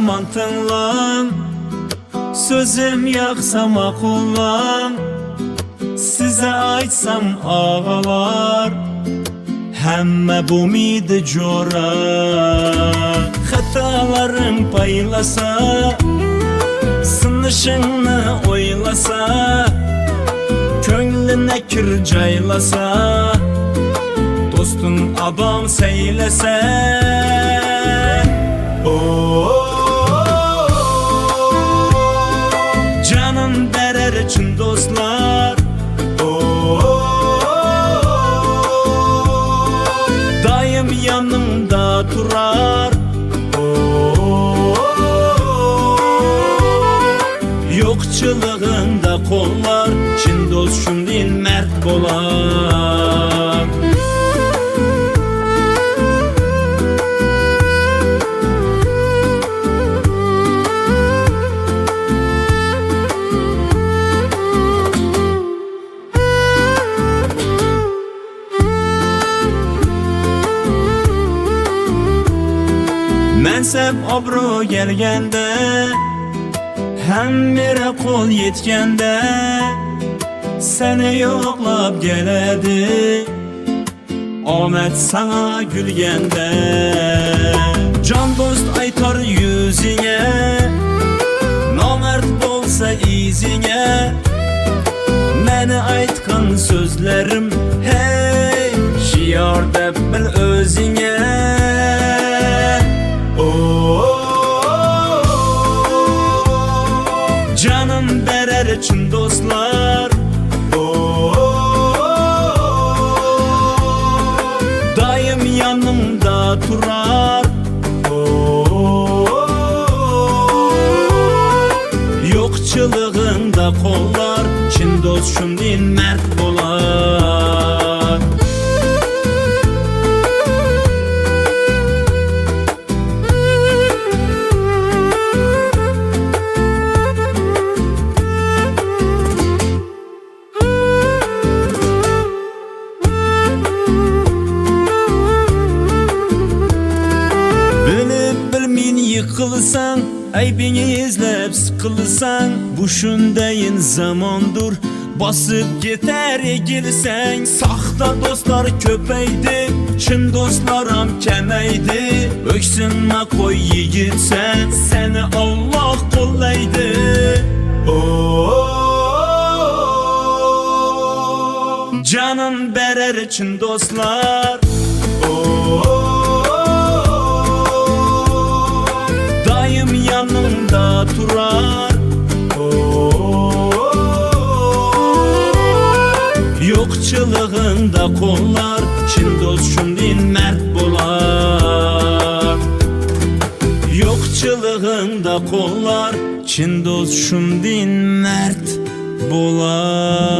aman tınlan, sözüm yaksa makullan. Size aytsam ağalar, hemme bu miydi cora. Hatalarım paylasa, sınışını oylasa, köngline kir caylasa, dostun adam seylese. Canım berer için dostlar, daim yanımda durar. Yokçılığında kollar, Çin dostum değil mert bolar. Mensep obro gelgende, hem bire kol yetkende, seni yoklap geledi, Ahmet sana gülgende. Can dost aytar yüzüne, namert bolsa izine, meni aytkan sözlerim hey, şiar dep bil özüne. Canım berer için dostlar, daim yanımda durar. Yokçılığında kollar, Çin dostum değil mert bolar. Yıkılsan, aybini izlep sıkılsan, bu şundayin zamandır, basıp yeter egilsen. Saxta dostlar köpeydi, çin dostlaram kemeydi. Öksünme koy yigitsen, seni Allah kollaydı. Canım berer için dostlar, daim yanımda durar. Yokçılığında kollar, Çin dostum değil mert bolar. Yokçılığında kollar, Çin dostum değil mert bolar.